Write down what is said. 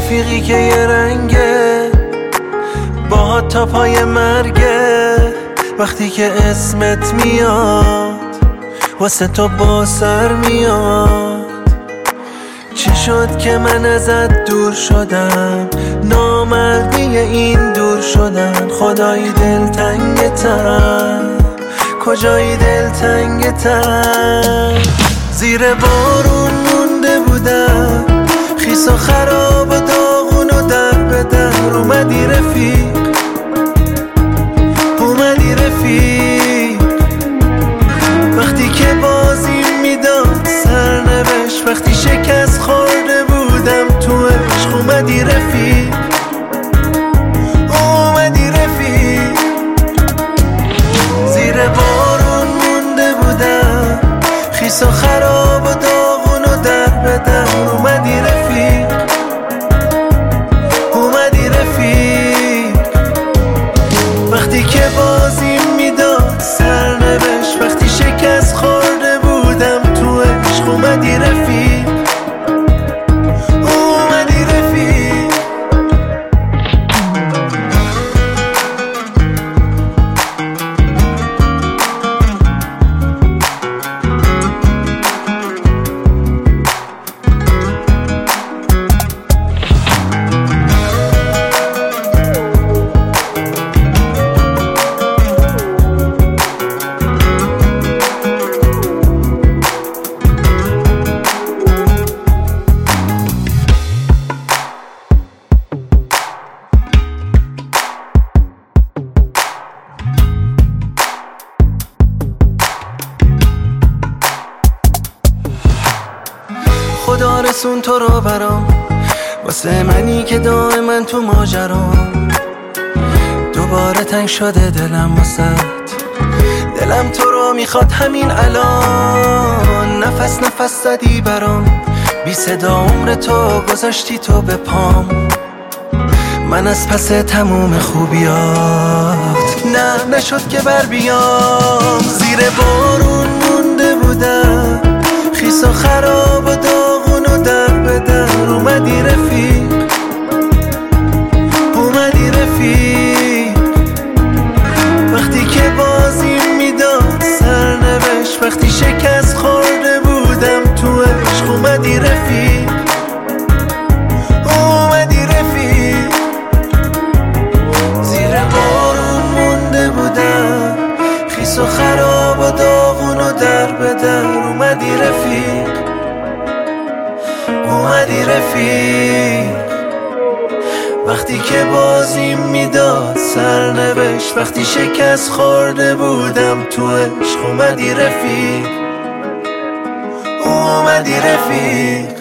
رفیقی که یه رنگه باهات تا پای مرگه. وقتی که اسمت میاد واسه تو با سر میاد. چی شد که من ازت دور شدم؟ نامردی این دور شدن. خدایی دلتنگتم، کجایی دلتنگتم؟ زیر بارون مونده بودم، خیس و خراب و داغون و در به در. اومدی رفیق، اومدی رفیق. وقتی که بازی میداد سرنوشت، وقتی شکست خورده بودم تو عشق. اومدی رفیق، اومدی رفیق. زیر بارون مونده بودم، خیس و خراب و داغون و در به در. اومدی رفیق، اومدی رفیق. وقتی که بازی میداد سرنوشت، وقتی شکست خورده بودم تو عشق. اومدی رفیق، اومدی رفیق. خدا رسون تو رو برام، واسه منی که دائما تو ماجرام. دوباره تنگ شده دلم واسه، دلم تو رو میخواد همین الان. نفس نفس زدی برام، بی صدا عمر تو گذاشتی تو به پام. من از پس تموم خوبیات نه نشد که بر بیام. زیر بارون مونده بودم، خیس و خراب و داغون و در به در. اومدی رفیق، اومدی رفیق. وقتی که بازی میداد سرنوشت، وقتی شکست خورده بودم تو عشق. اومدی رفیق، اومدی رفیق. زیر بارون مونده بودم، خیس و خراب و داغون و در به در. اومدی رفیق، اومدی رفیق. وقتی که بازی میداد سرنوشت، وقتی شکست خورده بودم تو عشق. اومدی رفیق، اومدی رفیق.